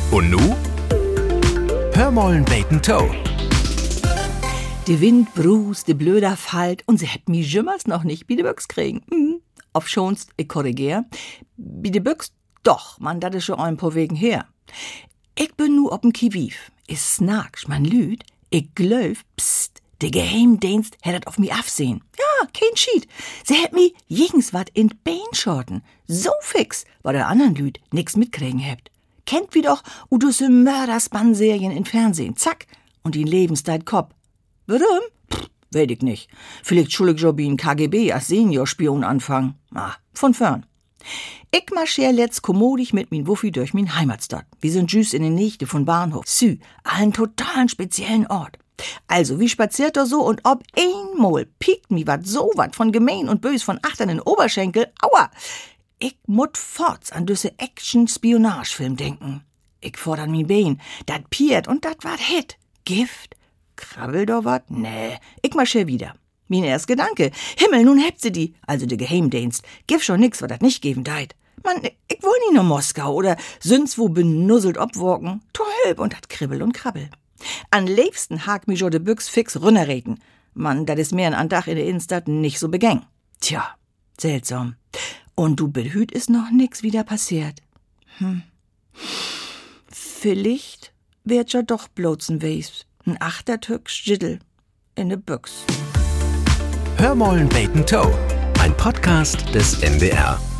Und nu? Hörmollen beten Toe. De Wind brust, de Blöder fallt und sie hätt mi jümmers noch nicht bi de Büchs kriegen. Auf schonst, ich korrigier. Bi de Büchs doch, man, dat is schon ein paar Wegen her. Ich bin nu op'n Kiviv. Is snarksch, man lüd. Ich glöf, pst, de Geheimdienst hättet auf mi afsehen. Ja, kein Schied. Sie hätt mi jigens wat in Bein schorten. So fix, weil der anderen Lüd nix mitkriegen hebt. Kennt wie doch udüsse Mördersbann-Serien in Fernsehen. Zack, und die Lebenszeit Kopp. Warum? Weet ich nicht. Vielleicht schul ich Job in KGB als Seniorspion anfangen. Von fern. Ich marschier letzt kommodig mit min Wuffi durch min Heimatstadt. Wir sind jüst in den Nächte von Bahnhof. Einen totalen speziellen Ort. Also, wie spaziert er so und ob einmal piekt mi wat so wat von gemein und bös von achternen Oberschenkel. Aua! Ich mut forts an düsse Action-Spionage-Film denken. Ich fordern mi Bein. Dat piert und dat wat Hit. Gift? Krabbelt do wat? Nee, ich marschier wieder. Min erst Gedanke. Himmel, nun hebt sie die, also de Geheimdienst. Gif schon nix, wat dat nicht geben deit. Mann, ich woll nie nur Moskau oder sünd's wo benusselt obwalken. Tollb und dat Kribbel und Krabbel. An liebsten hak mi jo de Büchs fix runnerreden. Mann, dat is mehr an Dach in der Innenstadt nicht so begäng. Tja, seltsam. Und du behüt is noch nix wieder passiert. Vielleicht wird ja doch bloßen Weis. Ein Achtertück Jiddel in de Büchs. Hörmollen beten Toe. Ein Podcast des NDR.